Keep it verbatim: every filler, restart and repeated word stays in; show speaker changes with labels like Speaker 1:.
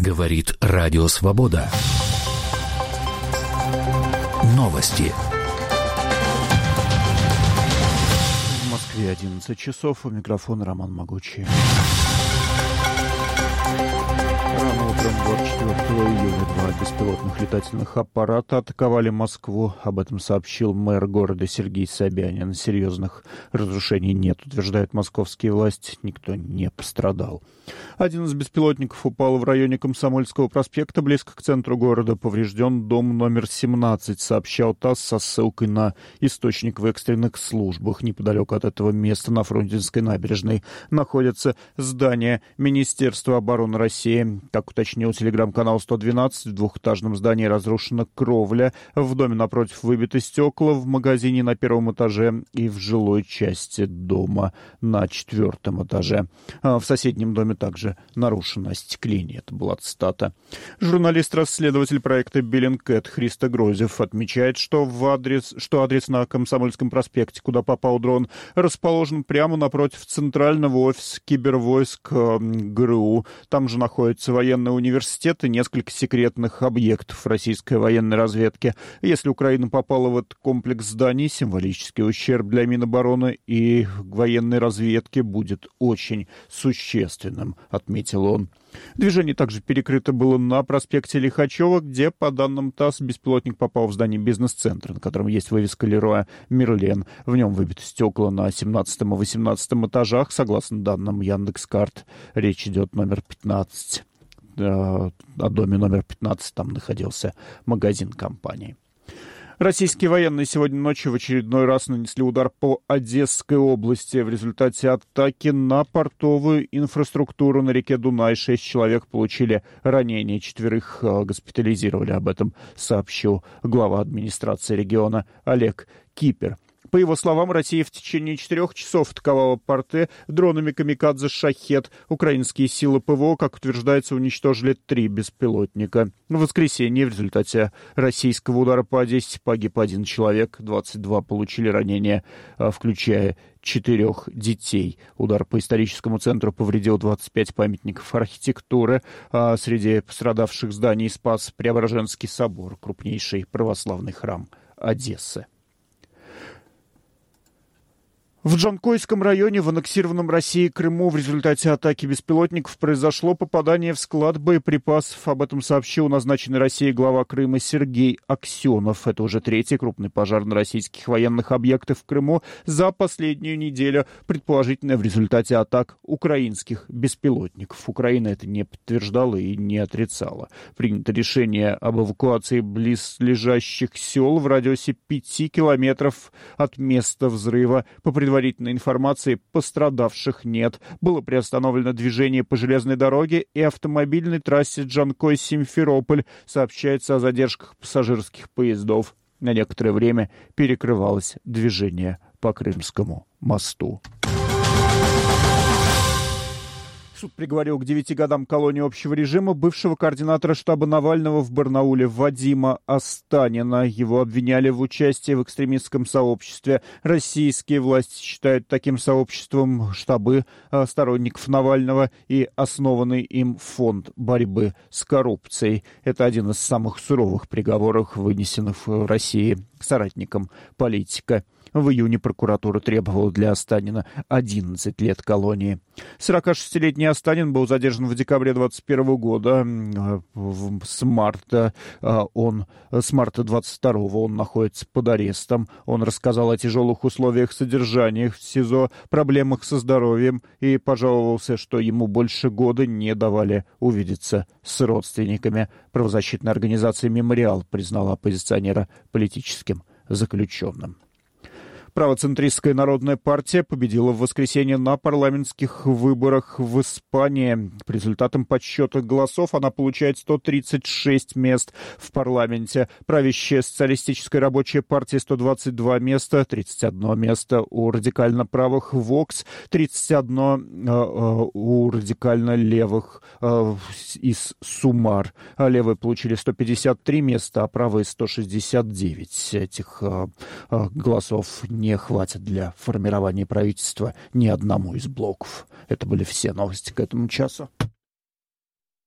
Speaker 1: Говорит Радио Свобода. Новости.
Speaker 2: В Москве одиннадцать часов. У микрофона Роман Могучий. Рано утром двадцать четвёртого июля два беспилотных летательных аппарата атаковали Москву. Об этом сообщил мэр города Сергей Собянин. Серьезных разрушений нет, утверждают московские власти. Никто не пострадал. Один из беспилотников упал в районе Комсомольского проспекта, близко к центру города. Поврежден дом номер семнадцать, сообщал ТАСС со ссылкой на источник в экстренных службах. Неподалеку от этого места на Фрунзенской набережной находится здание Министерства обороны России. Как уточнил телеграм-канал сто двенадцать, в двухэтажном здании разрушена кровля, в доме напротив выбиты стекла, в магазине на первом этаже и в жилой части дома на четвертом этаже. А в соседнем доме также нарушено остекление. Это была цитата. Журналист-расследователь проекта Bellingcat Христо Грозев отмечает, что, в адрес, что адрес на Комсомольском проспекте, куда попал дрон, расположен прямо напротив центрального офиса кибервойск ГРУ. Там же находится военный университет и несколько секретных объектов российской военной разведки. Если Украина попала в этот комплекс зданий, символический ущерб для Минобороны и военной разведки будет очень существенным, отметил он. Движение также перекрыто было на проспекте Лихачева, где, по данным ТАСС, беспилотник попал в здание бизнес-центра, на котором есть вывеска «Леруа Мерлен». В нем выбиты стекла на семнадцатом и восемнадцатом этажах. Согласно данным Яндекс.Карт, речь идет номер пятнадцать. О доме номер пятнадцать, там находился магазин компании. Российские военные сегодня ночью в очередной раз нанесли удар по Одесской области. В результате атаки на портовую инфраструктуру на реке Дунай шесть человек получили ранения, четверых госпитализировали. Об этом сообщил глава администрации региона Олег Кипер. По его словам, Россия в течение четырех часов атаковала порты дронами «Камикадзе» «Шахед». Украинские силы ПВО, как утверждается, уничтожили три беспилотника. В воскресенье в результате российского удара по Одессе погиб один человек, двадцать два получили ранения, включая четырех детей. Удар по историческому центру повредил двадцать пять памятников архитектуры. А среди пострадавших зданий Спас-Преображенский собор, крупнейший православный храм Одессы. В Джанкойском районе в аннексированном Россией Крыму в результате атаки беспилотников произошло попадание в склад боеприпасов. Об этом сообщил назначенный Россией глава Крыма Сергей Аксенов. Это уже третий крупный пожар на российских военных объектах в Крыму за последнюю неделю, предположительно в результате атак украинских беспилотников. Украина это не подтверждала и не отрицала. Принято решение об эвакуации близлежащих сел в радиусе пяти километров от места взрыва. По предварительной предварительной информации, пострадавших нет. Было приостановлено движение по железной дороге и автомобильной трассе Джанкой-Симферополь. Сообщается о задержках пассажирских поездов. На некоторое время перекрывалось движение по Крымскому мосту. Суд приговорил к девяти годам колонии общего режима бывшего координатора штаба Навального в Барнауле Вадима Останина. Его обвиняли в участии в экстремистском сообществе. Российские власти считают таким сообществом штабы сторонников Навального и основанный им фонд борьбы с коррупцией. Это один из самых суровых приговоров, вынесенных в России соратникам политика. В июне прокуратура требовала для Останина одиннадцать лет колонии. сорокашестилетний Останин был задержан в декабре двадцать первого года. С марта, он, с марта двадцать второго он находится под арестом. Он рассказал о тяжелых условиях содержания в СИЗО, проблемах со здоровьем и пожаловался, что ему больше года не давали увидеться с родственниками. Правозащитная организация «Мемориал» признала оппозиционера политическим заключенным. Правоцентристская народная партия победила в воскресенье на парламентских выборах в Испании. По результатам подсчета голосов она получает сто тридцать шесть мест в парламенте. Правящая социалистическая рабочая партия сто двадцать два места, тридцать одно место у радикально правых Вокс, тридцать одно э, у радикально левых э, из Сумар. А левые получили сто пятьдесят три места, а правые сто шестьдесят девять. Этих э, э, голосов не хватит для формирования правительства ни одному из блоков. Это были все новости к этому часу.